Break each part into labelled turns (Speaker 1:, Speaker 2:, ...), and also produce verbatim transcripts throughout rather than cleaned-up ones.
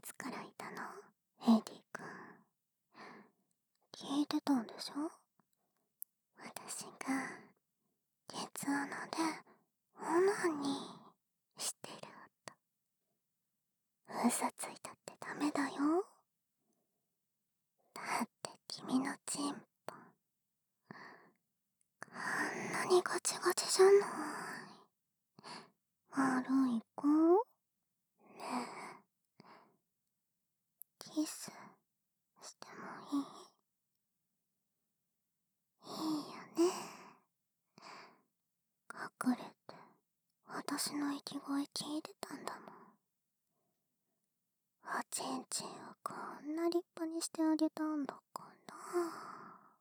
Speaker 1: つからいたの、エディ君。聞いてたんでしょ？私がケツ穴でオナニーしてる音。嘘ついたってダメだよ。だって君のチンポこんなにガチガチじゃない。悪い子？ねえ、キスしてもいい？いいよね。隠れて私の息声聞いてたんだもん。おちんちんをこんな立派にしてあげたんだから。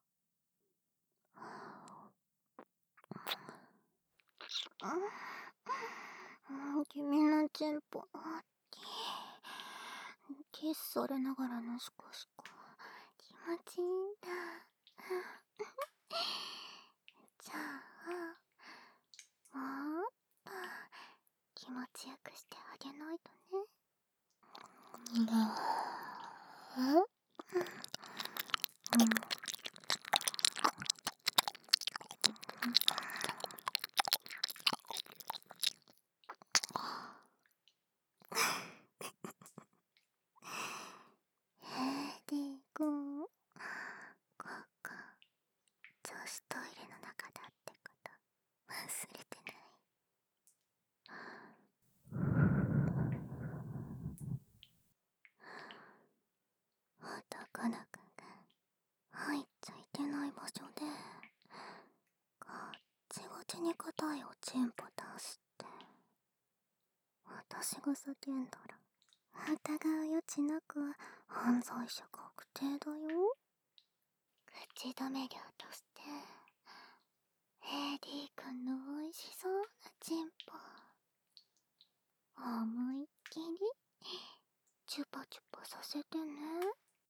Speaker 1: うん、君のチンポ大きい。キスされながらのシコシコ気持ちいいんだ。じゃあもっと気持ちよくしてあげないとね。え？エディ君、ここ女子トイレの中だってこと忘れてない？男の子が入っちゃいけない場所でガッチガチに硬いおちんぽ出して私が叫んだら疑う余地なく犯罪者確定だよ。口止め料としてエディ君の美味しそうなチンポ思いっきりチュパチュパさせてね。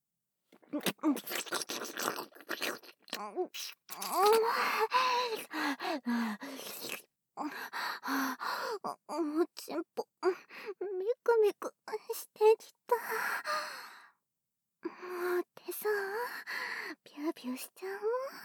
Speaker 1: おちんぽミクミクしてきた。もうってさ、ビュービューしちゃう。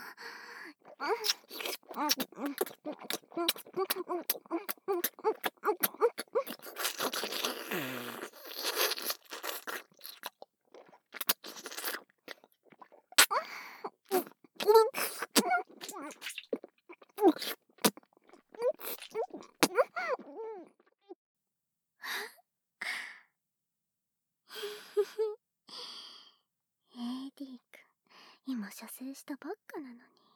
Speaker 1: エディ君、今射精したばっかなのに。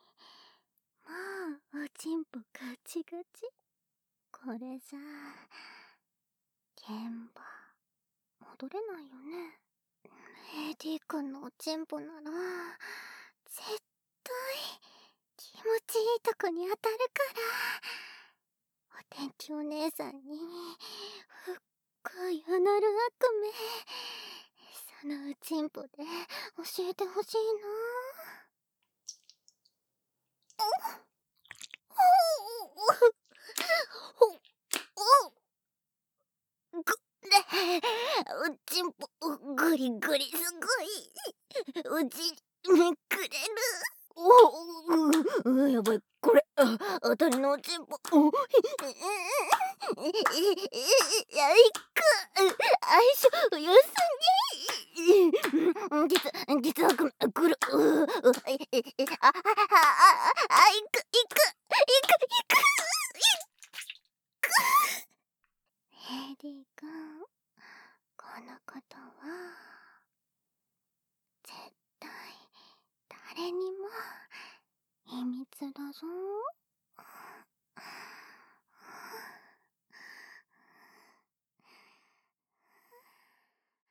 Speaker 1: まあ、おちんぽガチガチ。これじゃあ、現場、戻れないよね。エディ君のおちんぽなら、絶対、気持ちいいとこに当たるから。お天気お姉さんに、深いアナル悪夢、そのおちんぽで教えてほしいな。おちんぽグリグリすごい。おちめくれる。おお、やばい、これ当たりのおちんぽ。おやいく相性良すぎ。実実はくくる。あああいくいくいくいく。エディ君、このことは絶対誰にも秘密だぞ。